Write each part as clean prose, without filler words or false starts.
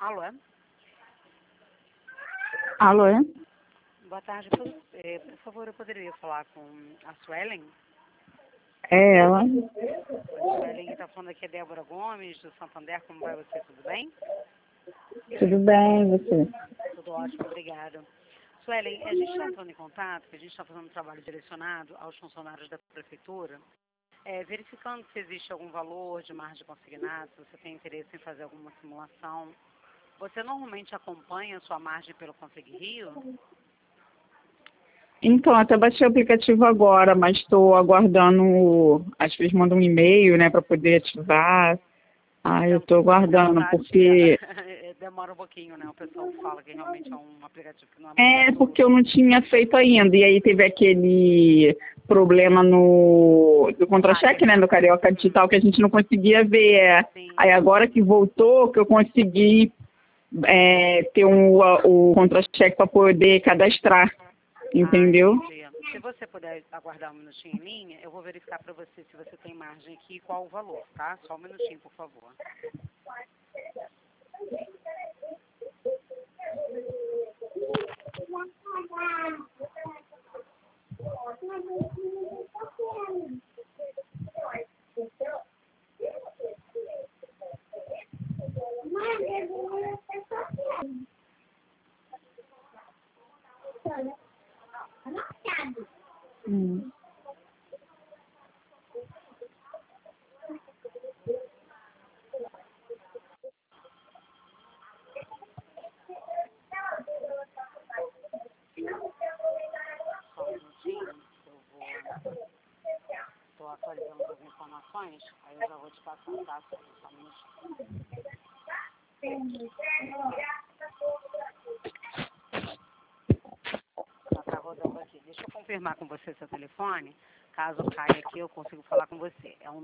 Alô? Alô? Boa tarde. Por favor, eu poderia falar com a Suelen? É ela? A Suelen que está falando aqui é Débora Gomes, do Santander. Como vai você? Tudo bem? Tudo bem, você? Tudo ótimo, obrigada. Suelen, a gente está entrando em contato, que a gente está fazendo um trabalho direcionado aos funcionários da Prefeitura, verificando se existe algum valor de margem consignado, se você tem interesse em fazer alguma simulação. Você normalmente acompanha a sua margem pelo Consegui Rio? Então, até baixei o aplicativo agora, mas estou aguardando. Acho que eles mandam um e-mail, né, para poder ativar. Eu estou aguardando, porque. Demora um pouquinho, né? O pessoal fala que realmente é um aplicativo que não é muito É, seguro. porque eu não tinha feito ainda. E aí teve aquele problema do contra-cheque, né, do Carioca Digital, que a gente não conseguia ver. Sim. Aí agora que voltou, que eu consegui ter o contra-cheque para poder cadastrar. Entendeu? Entendi. Se você puder aguardar um minutinho em linha, eu vou verificar para você se você tem margem aqui e qual o valor, tá? Só um minutinho, por favor. Só um minutinho, estou atualizando as informações, aí eu já vou te passar, tá? Só um minutinho. Já está rodando aqui. Deixa eu confirmar com você seu telefone. Caso caia aqui, eu consigo falar com você. É o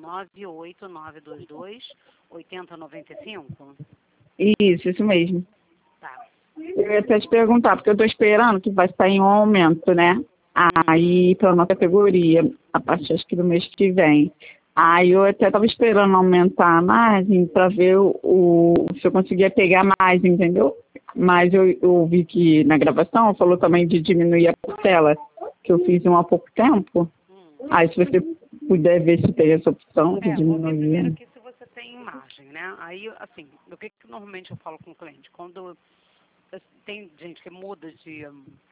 98922-8095? Isso mesmo. Tá. Eu ia até te perguntar, porque eu estou esperando que vai sair um aumento, né? Aí, para nossa categoria, a partir acho que do mês que vem. Aí eu até estava esperando aumentar a margem para ver se eu conseguia pegar mais, entendeu? Mas eu vi que na gravação falou também de diminuir a parcela, que eu fiz há pouco tempo. Aí se você puder ver se tem essa opção de Vou ver primeiro diminuir. aqui se você tem margem, né? Aí, assim, o que normalmente eu falo com o cliente? Quando tem gente que muda de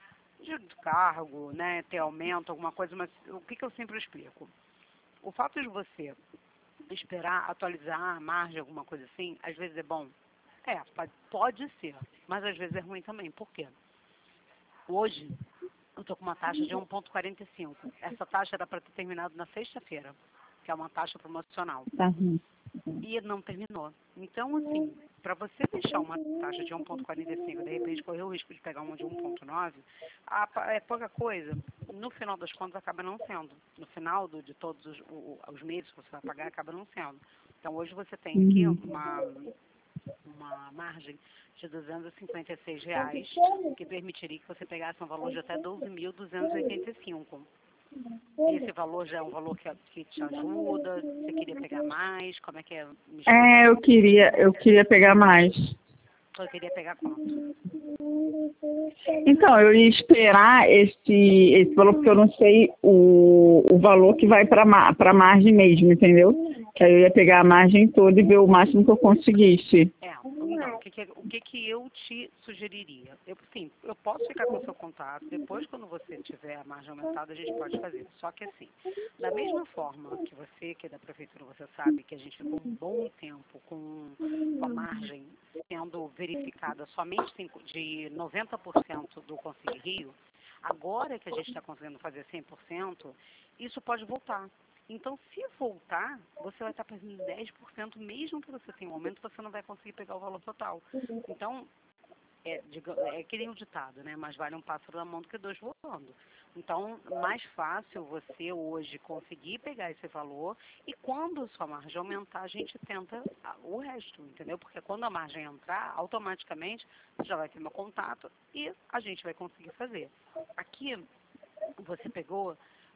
cargo, né? Ter aumento, alguma coisa, mas o que eu sempre explico? O fato de você esperar atualizar a margem, alguma coisa assim, às vezes é bom. Pode ser, mas às vezes é ruim também. Por quê? Hoje, eu estou com uma taxa de 1,45. Essa taxa era para ter terminado na sexta-feira, que é uma taxa promocional. E não terminou. Então, assim, para você deixar uma taxa de 1,45, de repente correr o risco de pegar uma de 1,9, é pouca coisa. No final das contas, acaba não sendo. No final de todos os meses que você vai pagar, acaba não sendo. Então, hoje você tem aqui uma margem de R$ 256, que permitiria que você pegasse um valor de até 12.285. Esse valor já é um valor que te ajuda? Você queria pegar mais? Como é que é? Eu queria pegar mais. Eu queria pegar quanto? Então, eu ia esperar esse valor, porque eu não sei o valor que vai para a margem mesmo, entendeu? Que aí eu ia pegar a margem toda e ver o máximo que eu conseguisse. Então, o que eu te sugeriria? Eu posso ficar com o seu contato, depois quando você tiver a margem aumentada, a gente pode fazer. Só que assim, da mesma forma que você, que é da prefeitura, você sabe que a gente ficou um bom tempo com a margem sendo verificada somente de 90% do Consegui Rio, agora que a gente está conseguindo fazer 100%, isso pode voltar. Então, se voltar, você vai estar perdendo 10%, mesmo que você tenha um aumento, você não vai conseguir pegar o valor total. Então, é que nem o ditado, né? Mais vale um pássaro na mão do que dois voando. Então, mais fácil você hoje conseguir pegar esse valor e quando a sua margem aumentar, a gente tenta o resto, entendeu? Porque quando a margem entrar, automaticamente você já vai ter meu contato e a gente vai conseguir fazer. Aqui, você pegou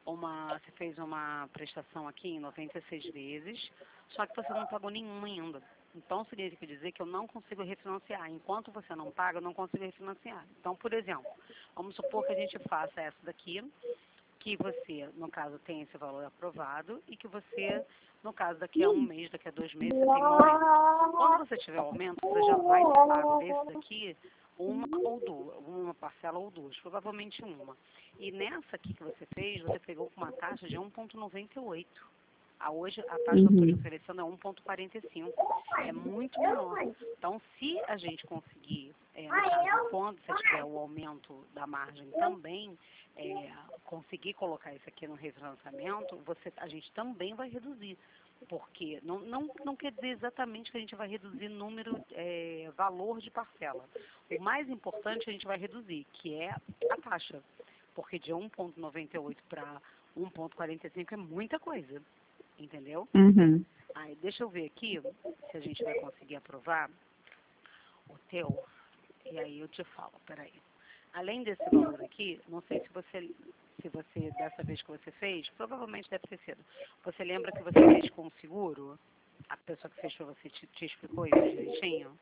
você fez uma prestação aqui em 96 vezes, só que você não pagou nenhuma ainda. Então, significa dizer que eu não consigo refinanciar. Enquanto você não paga, eu não consigo refinanciar. Então, por exemplo, vamos supor que a gente faça essa daqui, que você, no caso, tem esse valor aprovado e que você, no caso, daqui a um mês, daqui a 2 meses, você tem um aumento. Quando você tiver aumento, você já vai ter pago desse daqui uma ou duas, uma parcela ou duas, provavelmente uma. E nessa aqui que você fez, você pegou com uma taxa de 1,98. Hoje a taxa que eu estou te oferecendo é 1,45. É muito menor. Então, se a gente conseguir, no caso, quando você tiver o aumento da margem também, conseguir colocar isso aqui no refinanciamento, a gente também vai reduzir. Porque não quer dizer exatamente que a gente vai reduzir valor de parcela. O mais importante a gente vai reduzir, que é a taxa. Porque de 1,98 para 1,45 é muita coisa. Entendeu? Uhum. Aí, deixa eu ver aqui se a gente vai conseguir aprovar o teu. E aí eu te falo, peraí. Além desse valor aqui, não sei se você, dessa vez que você fez, provavelmente deve ter sido. Você lembra que você fez com o seguro? A pessoa que fez pra você te explicou isso direitinho?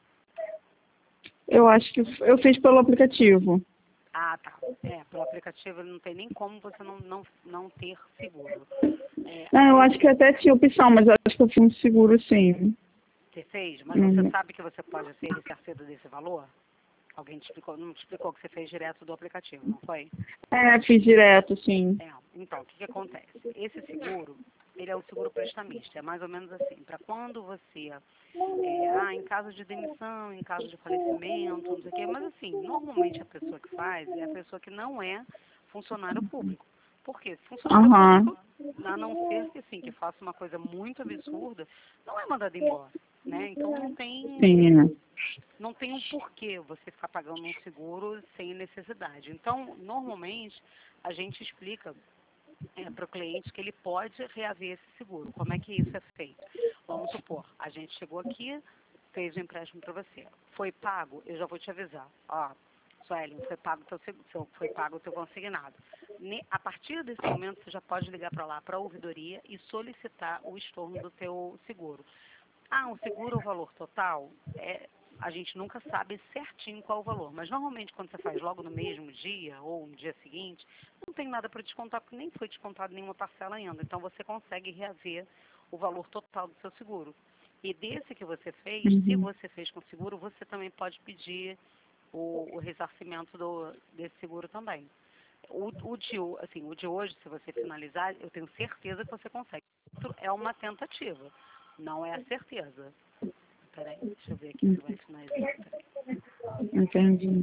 Eu acho que eu fiz pelo aplicativo. Ah, tá. Pelo aplicativo não tem nem como você não ter seguro. Não, eu acho que até tinha opção, mas eu acho que eu fiz um seguro, sim. Você fez? Mas você sabe que você pode ser ressarcido desse valor? Alguém te explicou? Não te explicou que você fez direto do aplicativo, não foi? Fiz direto, sim. Então, o que acontece? Esse seguro, ele é o seguro prestamista. É mais ou menos assim. Para quando você, em caso de demissão, em caso de falecimento, não sei o quê. Mas assim, normalmente a pessoa que faz é a pessoa que não é funcionário público. Por quê? Funcionário público, a não ser que, assim, que faça uma coisa muito absurda, não é mandado embora, né? Então não tem... Sim, né? Não tem um porquê você ficar pagando um seguro sem necessidade. Então, normalmente, a gente explica para o cliente que ele pode reaver esse seguro. Como é que isso é feito? Vamos supor, a gente chegou aqui, fez o empréstimo para você. Foi pago? Eu já vou te avisar. Ó, Suelen, foi pago o teu consignado. A partir desse momento, você já pode ligar para lá, para a ouvidoria, e solicitar o estorno do teu seguro. O seguro, o valor total, a gente nunca sabe certinho qual o valor, mas normalmente quando você faz logo no mesmo dia ou no dia seguinte, não tem nada para descontar, porque nem foi descontado nenhuma parcela ainda. Então você consegue reaver o valor total do seu seguro. E desse que você fez, se você fez com seguro, você também pode pedir o ressarcimento desse seguro também. O de hoje, se você finalizar, eu tenho certeza que você consegue. É uma tentativa, não é a certeza. Peraí, deixa eu ver aqui se vai finalizar. Peraí. Entendi.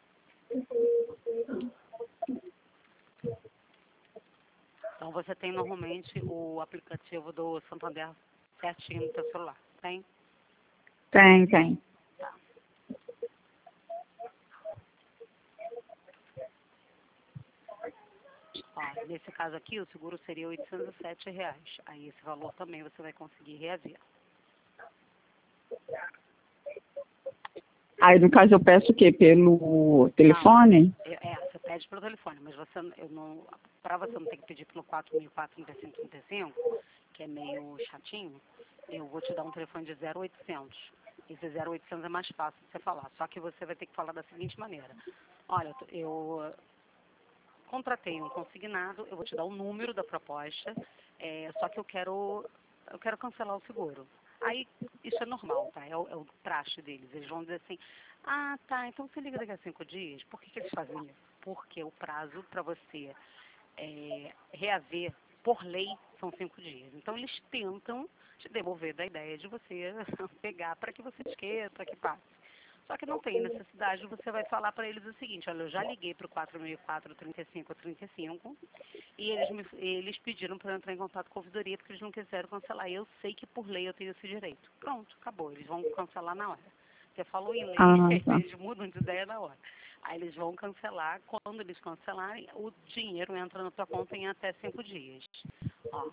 Então você tem normalmente o aplicativo do Santander certinho no seu celular, tem? Tem. Tá. Ó, nesse caso aqui, o seguro seria R$ 807. Aí esse valor também você vai conseguir reaver. Aí, no caso, eu peço o quê? Pelo telefone? Você pede pelo telefone, mas para você não ter que pedir pelo 4.435, que é meio chatinho, eu vou te dar um telefone de 0800. Esse 0800 é mais fácil de você falar, só que você vai ter que falar da seguinte maneira. Olha, eu contratei um consignado, eu vou te dar o número da proposta, só que eu quero cancelar o seguro. Aí, isso é normal, tá? É o traste deles. Eles vão dizer assim, tá, então você liga daqui a 5 dias. Por que eles fazem isso? Porque o prazo para você reaver, por lei, são 5 dias. Então, eles tentam te devolver da ideia de você pegar para que você esqueça, para que passe. Só que não tem necessidade, você vai falar para eles o seguinte, olha, eu já liguei para o 4.435 e eles pediram para eu entrar em contato com a ouvidoria porque eles não quiseram cancelar. E eu sei que por lei eu tenho esse direito. Pronto, acabou, eles vão cancelar na hora. Você falou em lei, Tá. eles mudam de ideia na hora. Aí eles vão cancelar, quando eles cancelarem, o dinheiro entra na tua conta em até 5 dias. Ó,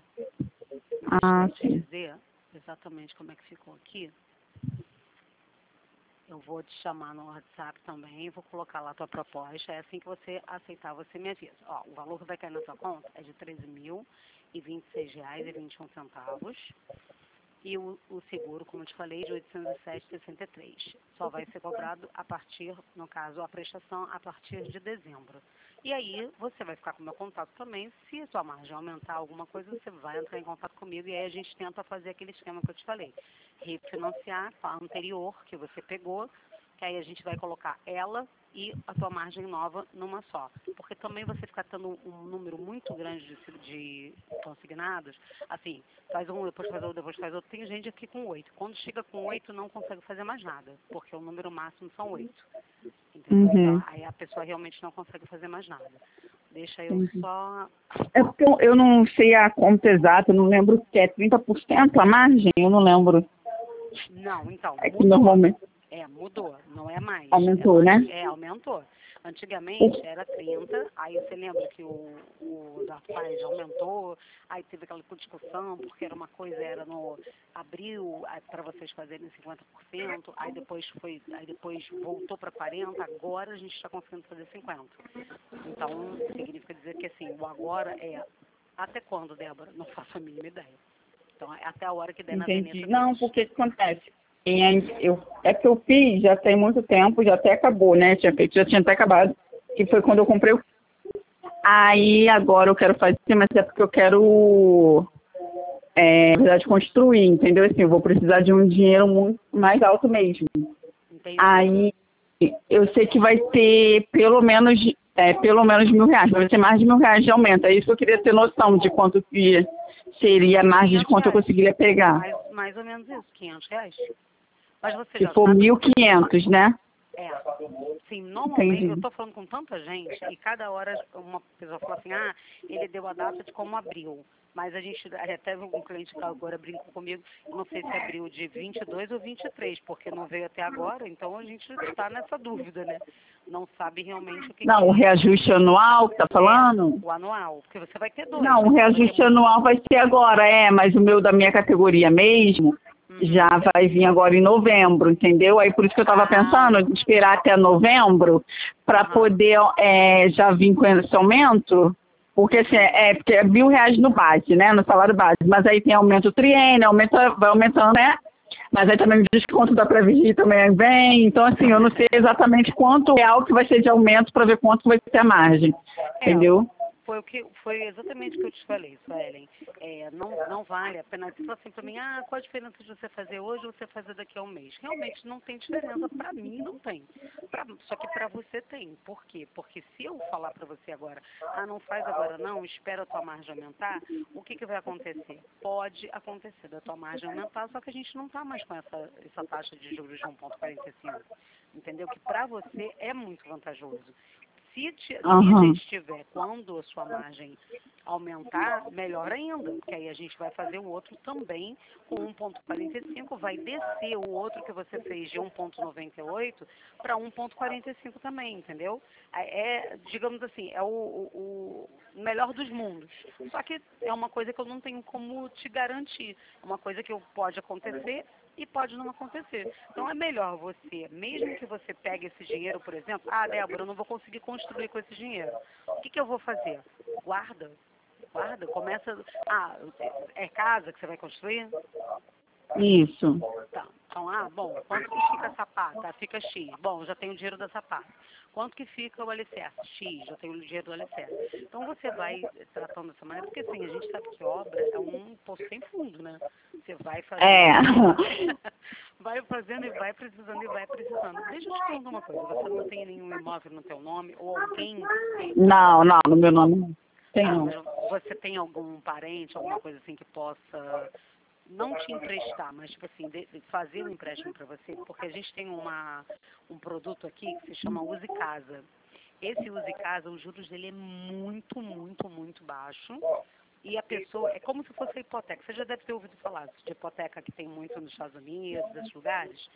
deixa eu te Sim. dizer exatamente como é que ficou aqui. Eu vou te chamar no WhatsApp também, vou colocar lá a tua proposta. É assim que você aceitar, você me avisa. Ó, o valor que vai cair na sua conta é de R$ 13.026,21. E o seguro, como eu te falei, de R$ 807,63. Só vai ser cobrado a partir, no caso, a prestação a partir de dezembro. E aí você vai ficar com o meu contato também. Se a sua margem aumentar alguma coisa, você vai entrar em contato comigo e aí a gente tenta fazer aquele esquema que eu te falei. Refinanciar a anterior que você pegou, que aí a gente vai colocar ela e a tua margem nova numa só. Porque também você ficar tendo um número muito grande de consignados, assim, faz um, depois faz outro, depois faz outro. Tem gente aqui com 8. Quando chega com 8, não consegue fazer mais nada, porque o número máximo são 8. Entendeu? Então, aí a pessoa realmente não consegue fazer mais nada. Deixa eu só... É porque eu não sei a conta exata, eu não lembro o que é 30% a margem, eu não lembro. Não, então, É que mudou. normalmente Mudou, não é mais. aumentou, né? Aumentou. Antigamente era 30, aí você lembra que o da Paz aumentou, aí teve aquela discussão, porque era uma coisa, era no abril, para vocês fazerem 50%, aí depois voltou para 40, agora a gente está conseguindo fazer 50. Então, significa dizer que assim, o agora é até quando, Débora? Não faço a mínima ideia. Então, é até a hora que der na Entendi. veneta Não, deles. porque o que acontece? É que eu fiz já tem muito tempo, já até acabou, né? Já tinha até acabado, que foi quando eu comprei o... Aí agora eu quero fazer, mas é porque eu quero, na verdade, construir, entendeu? Assim, eu vou precisar de um dinheiro muito mais alto mesmo. Entendi. Aí eu sei que vai ter pelo menos R$ 1.000, vai ser mais de R$ 1.000 de aumento. É isso que eu queria ter noção de quanto que seria a margem de quanto eu conseguiria pegar. Mais ou menos isso, R$ 500. Mas você Se já for sabe... 1.500, né? Sim, normalmente eu Entendi. estou falando com tanta gente e cada hora uma pessoa fala assim, ele deu a data de como abriu. Mas a gente, até um cliente que agora brincou comigo, não sei se abriu de 22 ou 23, porque não veio até agora, então a gente está nessa dúvida, né? Não sabe realmente o que Não, o reajuste anual que tá falando? o anual, porque você vai ter dois, Não, né? o Você vai ter reajuste anual vai ser agora, mas o meu da minha categoria mesmo já vai vir agora em novembro, entendeu? Aí por isso que eu estava pensando de esperar até novembro para poder já vir com esse aumento, porque assim, porque é R$ 1.000 no base, né? No salário base, mas aí tem aumento triênio, vai aumentando, né? Mas aí também o desconto da Previgi também vem, então assim, eu não sei exatamente quanto real que vai ser de aumento para ver quanto vai ter a margem, entendeu? Foi exatamente o que eu te falei, Suelen. Não vale a pena. Você fala assim para mim, qual a diferença de você fazer hoje ou você fazer daqui a um mês? Realmente não tem diferença. Para mim não tem. Só que para você tem. Por quê? Porque se eu falar para você agora, não faz agora não, espera a tua margem aumentar, o que vai acontecer? Pode acontecer da tua margem aumentar, só que a gente não está mais com essa taxa de juros de 1,45. Entendeu? Que para você é muito vantajoso. Se a gente tiver, quando a sua margem aumentar, melhor ainda, porque aí a gente vai fazer o outro também com 1,45, vai descer o outro que você fez de 1,98 para 1,45 também, entendeu? Digamos assim, é o melhor dos mundos. Só que é uma coisa que eu não tenho como te garantir. É uma coisa que pode acontecer e pode não acontecer. Então é melhor você, mesmo que você pegue esse dinheiro, por exemplo, Débora, eu não vou conseguir construir com esse dinheiro. O que eu vou fazer? Guarda, começa... é casa que você vai construir? Isso. Tá. Então, bom, quanto que fica a sapata? Fica X. Bom, já tenho o dinheiro da sapata. Quanto que fica o alicerce? X, já tenho o dinheiro do alicerce. Então, você vai tratando dessa maneira, porque assim, a gente sabe que obra é um poço sem fundo, né? Você vai fazendo, vai fazendo e vai precisando e vai precisando. Deixa eu te perguntar uma coisa, você não tem nenhum imóvel no teu nome ou alguém... Não, no meu nome tem não. Você tem algum parente, alguma coisa assim que possa... não te emprestar, mas tipo assim, fazer um empréstimo para você, porque a gente tem um produto aqui que se chama Use Casa. Esse Use Casa, os juros dele é muito, muito, muito baixo. E a pessoa, é como se fosse a hipoteca. Você já deve ter ouvido falar de hipoteca que tem muito nos Estados Unidos, desses lugares.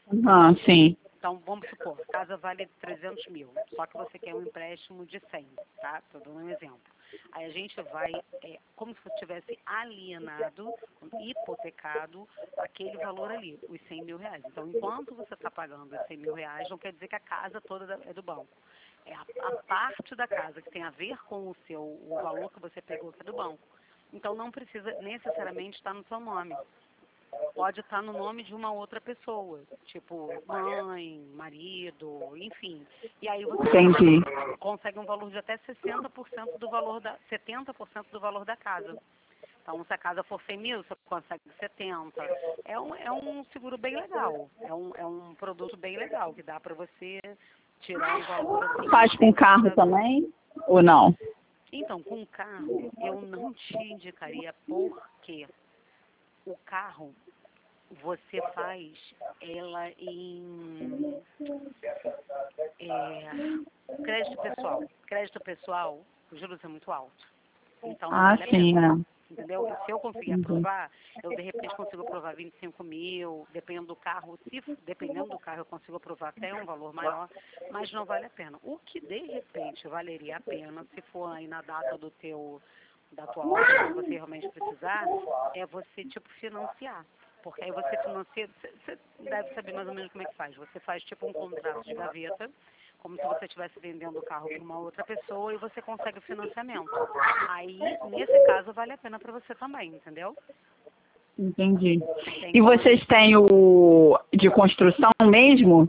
Sim. Então, vamos supor, a casa vale 300 mil, só que você quer um empréstimo de 100, tá? Estou dando um exemplo. Aí a gente vai, como se você tivesse alienado, hipotecado aquele valor ali, os 100 mil reais. Então, enquanto você está pagando os 100 mil reais, não quer dizer que a casa toda é do banco. É a parte da casa que tem a ver com o valor que você pegou que é do banco. Então, não precisa necessariamente estar no seu nome. Pode estar no nome de uma outra pessoa, tipo mãe, marido, enfim. E aí você consegue um valor de até 60% do valor 70% do valor da casa. Então, se a casa for 100 mil, você consegue 70. É um seguro bem legal. É um produto bem legal, que dá para você tirar um valor assim. Faz com carro também ou não? Então, com carro, eu não te indicaria porque o carro você faz ela em crédito pessoal. Crédito pessoal, os juros é muito alto. Então não vale a Sim, pena. Entendeu? E se eu conseguir aprovar, eu de repente consigo aprovar 25 mil, dependendo do carro. Dependendo do carro, eu consigo aprovar até um valor maior, mas não vale a pena. O que de repente valeria a pena, se for aí na data da tua obra, que você realmente precisar, é você tipo financiar. Porque aí você financia, você deve saber mais ou menos como é que faz. Você faz tipo um contrato de gaveta, como se você estivesse vendendo o carro para uma outra pessoa e você consegue o financiamento. Aí, nesse caso, vale a pena para você também, entendeu? Entendi. E vocês têm o de construção mesmo?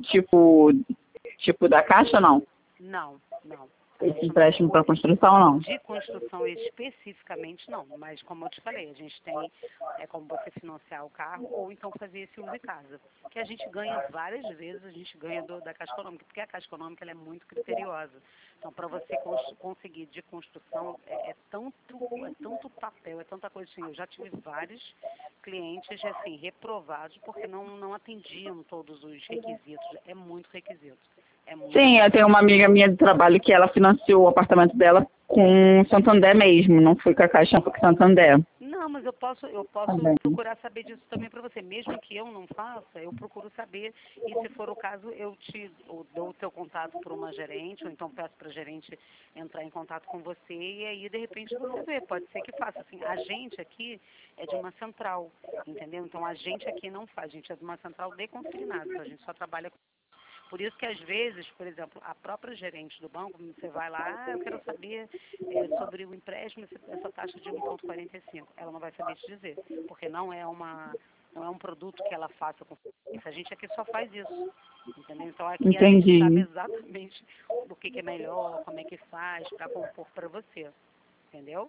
Tipo da Caixa, não? Não, não. Esse empréstimo para construção, não? De construção especificamente, não. Mas, como eu te falei, a gente tem como você financiar o carro ou então fazer esse uso de casa. Que a gente ganha várias vezes, a gente ganha da Caixa Econômica, porque a Caixa Econômica ela é muito criteriosa. Então, para você conseguir de construção, é tanto papel, é tanta coisa assim. Eu já tive vários clientes, assim, reprovados porque não atendiam todos os requisitos. É muito requisito. Sim, eu tenho uma amiga minha de trabalho que ela financiou o apartamento dela com Santander mesmo, não foi com a Caixa, foi com Santander. Não, mas eu posso procurar saber disso também para você. Mesmo que eu não faça, eu procuro saber. E se for o caso, eu dou o teu contato para uma gerente, ou então peço para a gerente entrar em contato com você. E aí, de repente, você vê. Pode ser que faça. Assim, a gente aqui é de uma central, entendeu? Então, a gente aqui não faz. A gente é de uma central de consignados. Então, a gente só trabalha com. Por isso que, às vezes, por exemplo, a própria gerente do banco, você vai lá, eu quero saber sobre o empréstimo, essa taxa de 1,45. Ela não vai saber te dizer, porque não é um produto que ela faça com isso. A gente aqui só faz isso, entendeu? Então, aqui a gente sabe exatamente o que é melhor, como é que faz, para compor para você, entendeu?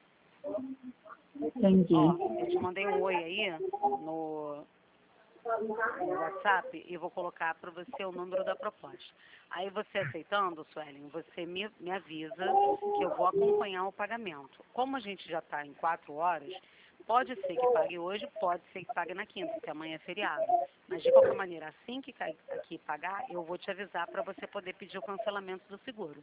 Entendi. Ó, eu te mandei um oi aí no WhatsApp e vou colocar para você o número da proposta. Aí você aceitando, Suelen, você me avisa que eu vou acompanhar o pagamento. Como a gente já está em 4 horas, pode ser que pague hoje, pode ser que pague na quinta, porque amanhã é feriado. Mas de qualquer maneira, assim que aqui pagar, eu vou te avisar para você poder pedir o cancelamento do seguro.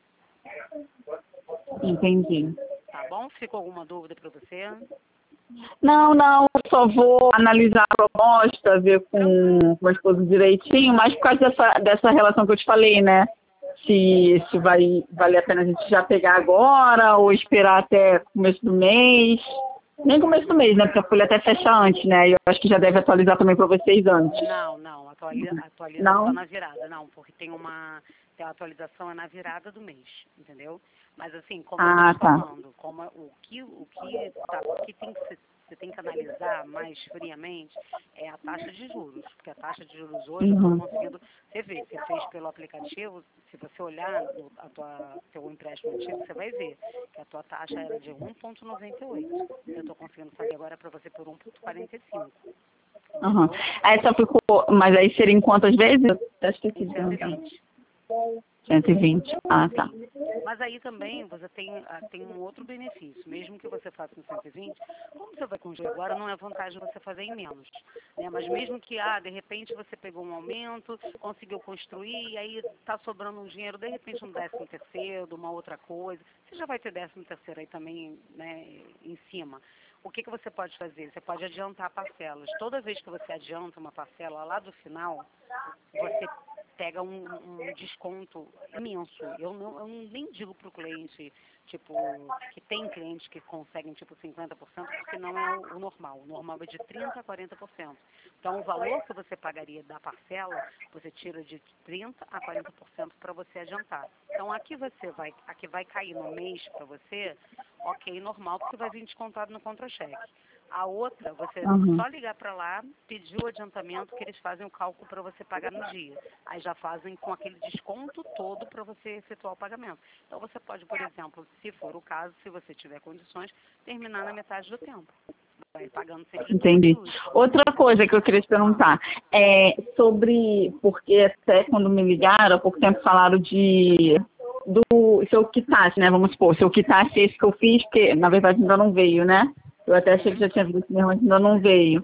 Entendi. Tá bom? Ficou alguma dúvida para você? Não, eu só vou analisar a proposta, ver com o meu esposo direitinho, mas por causa dessa relação que eu te falei, né? Se vai valer a pena a gente já pegar agora ou esperar até começo do mês. Nem começo do mês, né? Porque a folha até fecha antes, né? E eu acho que já deve atualizar também para vocês antes. Não, atualiza Não? só na virada, não, porque tem a atualização é na virada do mês, entendeu? Mas assim, como eu estou te falando, como o que você tem que analisar mais friamente é a taxa de juros, porque a taxa de juros hoje eu estou conseguindo, você vê, você fez pelo aplicativo, se você olhar teu empréstimo antigo, você vai ver que a tua taxa era de 1,98. Eu estou conseguindo fazer agora para você por 1,45. Uhum. Aí só ficou, mas aí seria em quantas vezes? Acho que aqui 120. 120. Ah, tá. Mas aí também você tem um outro benefício. Mesmo que você faça em 120, como você vai congelar agora, não é vantagem você fazer em menos. Né? Mas mesmo que, de repente você pegou um aumento, conseguiu construir, e aí está sobrando um dinheiro, de repente um 13º, de uma outra coisa, você já vai ter 13º aí também, né, em cima. O que você pode fazer? Você pode adiantar parcelas. Toda vez que você adianta uma parcela lá do final, você pega um desconto imenso. Eu nem digo para o cliente, tipo, que tem clientes que conseguem tipo 50%, porque não é o normal. O normal é de 30% a 40%. Então, o valor que você pagaria da parcela, você tira de 30% a 40% para você adiantar. Então, aqui vai cair no mês para você, ok, normal, porque vai vir descontado no contra-cheque. A outra, você só ligar para lá, pedir o adiantamento, que eles fazem o cálculo para você pagar no dia. Aí já fazem com aquele desconto todo para você efetuar o pagamento. Então você pode, por exemplo, se for o caso, se você tiver condições, terminar na metade do tempo. Vai pagando sempre de Entendi. tudo. Outra coisa que eu queria te perguntar é sobre, porque até quando me ligaram, há pouco tempo falaram se eu quitasse, né? Vamos supor, se eu quitasse esse que eu fiz, que na verdade ainda não veio, né? Eu até achei que já tinha visto mesmo, mas ainda não veio.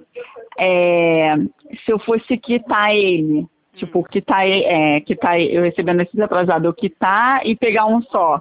Se eu fosse quitar ele, tipo, quitar eu recebendo esses atrasados, eu quitar e pegar um só.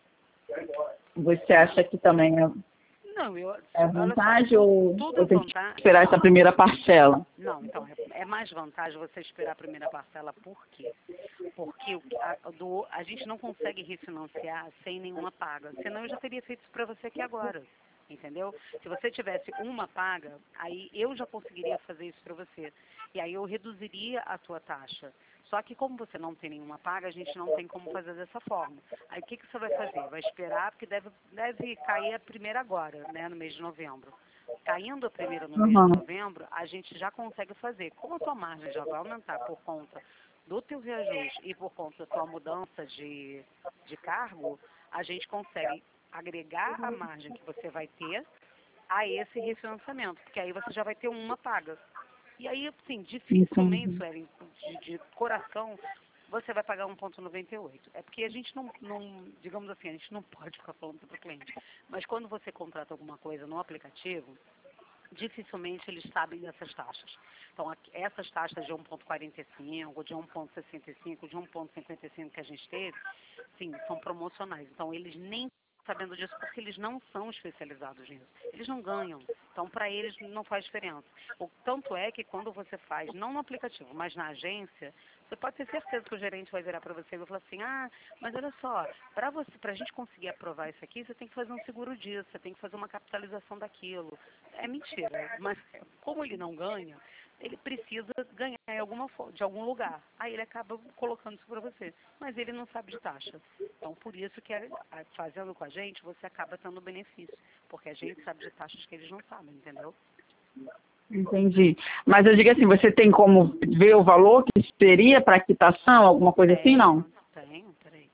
Você acha que também Não, é vantagem ou tudo eu tenho que vantagem. esperar essa primeira parcela? Não, então, é mais vantagem você esperar a primeira parcela, por quê? Porque a gente não consegue refinanciar sem nenhuma paga, senão eu já teria feito isso para você aqui agora, entendeu? Se você tivesse uma paga, aí eu já conseguiria fazer isso para você, e aí eu reduziria a tua taxa. Só que como você não tem nenhuma paga, a gente não tem como fazer dessa forma. Aí o que você vai fazer? Vai esperar, porque deve cair a primeira agora, né, no mês de novembro. Caindo a primeira no mês de novembro, a gente já consegue fazer. Como a tua margem já vai aumentar por conta do teu reajuste e por conta da tua mudança de cargo, a gente consegue agregar a margem que você vai ter a esse refinanciamento, porque aí você já vai ter uma paga. E aí, assim, dificilmente, Suelen, de coração, você vai pagar 1,98. É porque a gente não, digamos assim, a gente não pode ficar falando para o cliente. Mas quando você contrata alguma coisa no aplicativo, dificilmente eles sabem dessas taxas. Então, essas taxas de 1,45, de 1,65, de 1,55 que a gente teve, sim, são promocionais. Então, eles nem sabendo disso porque eles não são especializados nisso. Eles não ganham. Então, para eles não faz diferença. Tanto é que quando você faz, não no aplicativo, mas na agência, você pode ter certeza que o gerente vai virar para você e vai falar assim, mas olha só, para a gente conseguir aprovar isso aqui, você tem que fazer um seguro disso, você tem que fazer uma capitalização daquilo. É mentira, mas como ele não ganha, ele precisa ganhar de algum lugar. Aí ele acaba colocando isso para você. Mas ele não sabe de taxa. Então, por isso que fazendo com a gente, você acaba tendo benefício. Porque a gente sabe de taxas que eles não sabem, entendeu? Entendi. Mas eu digo assim, você tem como ver o valor que seria para quitação, alguma coisa assim, não? Tenho, peraí.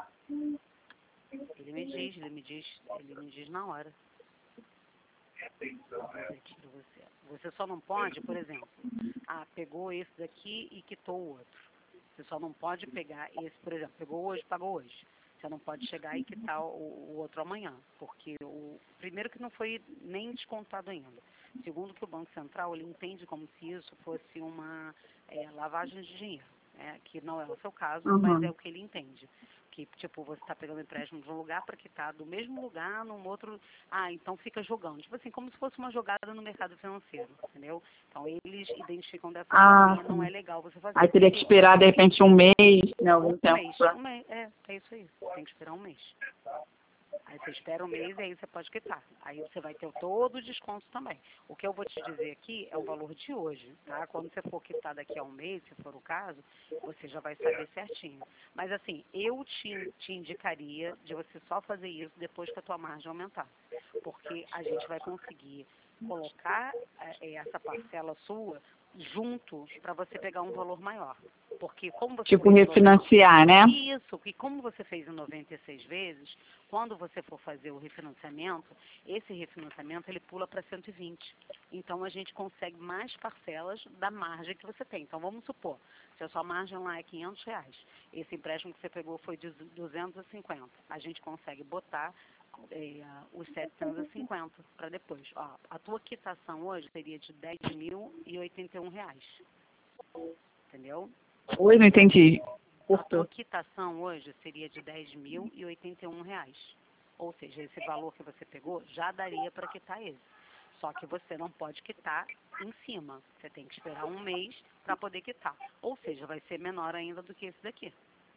Ele me diz na hora. Vou dizer aqui para você. Você só não pode, por exemplo, pegou esse daqui e quitou o outro. Você só não pode pegar esse, por exemplo, pegou hoje, pagou hoje. Você não pode chegar e quitar o outro amanhã, porque primeiro que não foi nem descontado ainda. Segundo que o Banco Central, ele entende como se isso fosse uma lavagem de dinheiro, que não é o seu caso, mas é o que ele entende. Que, tipo, você está pegando empréstimo de um lugar para quitar do mesmo lugar num outro... então fica jogando. Tipo assim, como se fosse uma jogada no mercado financeiro, entendeu? Então, eles identificam dessa forma e não é legal você fazer. Aí teria que esperar, de repente, um mês, né, algum tempo. Um mês, é isso aí. Tem que esperar um mês. Aí você espera um mês e aí você pode quitar. Aí você vai ter todo o desconto também. O que eu vou te dizer aqui é o valor de hoje, tá? Quando você for quitar daqui a um mês, se for o caso, você já vai saber certinho. Mas assim, eu te indicaria de você só fazer isso depois que a tua margem aumentar. Porque a gente vai conseguir colocar essa parcela sua junto para você pegar um valor maior. Porque como você tipo refinanciar, né? Isso, e como você fez em 96 vezes, quando você for fazer o refinanciamento, esse refinanciamento ele pula para 120. Então a gente consegue mais parcelas da margem que você tem. Então vamos supor, se a sua margem lá é R$500, esse empréstimo que você pegou foi de 250. A gente consegue botar os 750 para depois. A tua quitação hoje seria de R$10.081. Entendeu? Oi, não entendi. A tua quitação hoje seria de R$10.081. Ou seja, esse valor que você pegou já daria para quitar ele. Só que você não pode quitar em cima. Você tem que esperar um mês para poder quitar. Ou seja, vai ser menor ainda do que esse daqui.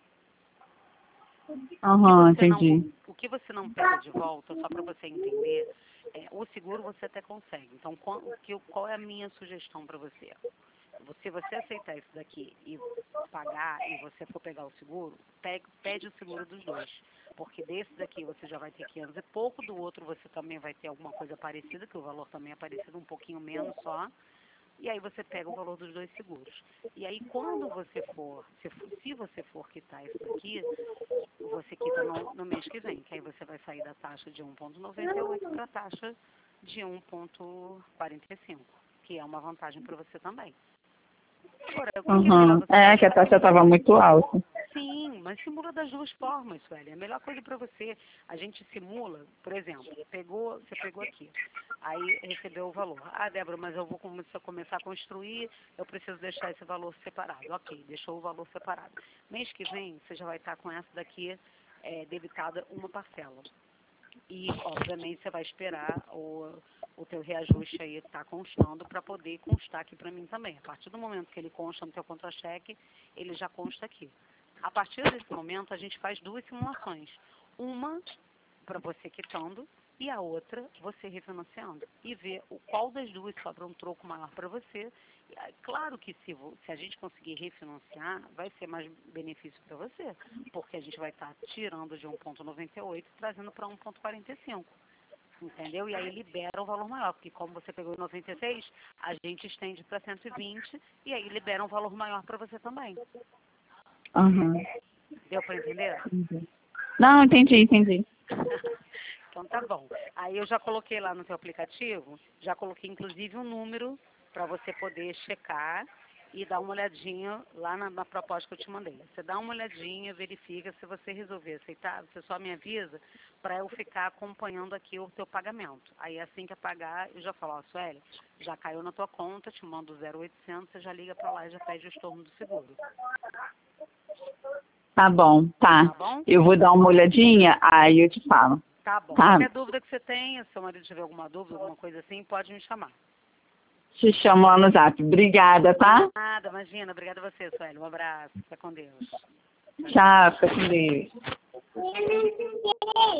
Aham, entendi. O que você não pega de volta, só para você entender, o seguro você até consegue. Então, qual é a minha sugestão para você? Se você aceitar isso daqui e pagar e você for pegar o seguro, pede o seguro dos dois. Porque desse daqui você já vai ter 500 e pouco, do outro você também vai ter alguma coisa parecida, que o valor também é parecido, um pouquinho menos só. E aí você pega o valor dos dois seguros. E aí quando você se você for quitar isso daqui, você quita no mês que vem, que aí você vai sair da taxa de 1,98 para a taxa de 1,45, que é uma vantagem para você também. Agora, o que é melhor você É, que a taxa estava muito alta. Sim, mas simula das duas formas, Sueli. A melhor coisa para você, a gente simula, por exemplo, você pegou aqui, aí recebeu o valor. Ah, Débora, mas eu vou começar a construir, eu preciso deixar esse valor separado. Ok, deixou o valor separado. Mês que vem, você já vai estar com essa daqui debitada uma parcela. E, obviamente, você vai esperar o teu reajuste aí estar constando para poder constar aqui para mim também. A partir do momento que ele consta no teu contra-cheque, ele já consta aqui. A partir desse momento, a gente faz duas simulações. Uma para você quitando e a outra você refinanciando. E ver qual das duas sobra um troco maior para você. Claro que se a gente conseguir refinanciar, vai ser mais benefício para você, porque a gente vai estar tirando de 1,98 e trazendo para 1,45. Entendeu? E aí libera um valor maior, porque como você pegou em 96, a gente estende para 120 e aí libera um valor maior para você também. Deu para entender? Não, entendi. Então tá bom. Aí eu já coloquei lá no teu aplicativo, já coloquei inclusive um número para você poder checar e dar uma olhadinha lá na proposta que eu te mandei. Você dá uma olhadinha, verifica, se você resolver aceitar, você só me avisa para eu ficar acompanhando aqui o teu pagamento. Aí assim que eu pagar, eu já falo, ó, Sueli, já caiu na tua conta, te mando 0,800, você já liga para lá e já pede o estorno do seguro. Tá bom, tá. Tá bom? Eu vou dar uma olhadinha, aí eu te falo. Tá bom. Tá. Qualquer dúvida que você tenha, se seu marido tiver alguma dúvida, alguma coisa assim, pode me chamar. Te chamo lá no zap. Obrigada, tá? Nada, imagina. Obrigada a você, Sueli. Um abraço. Fica com Deus. Tchau, fica com Deus.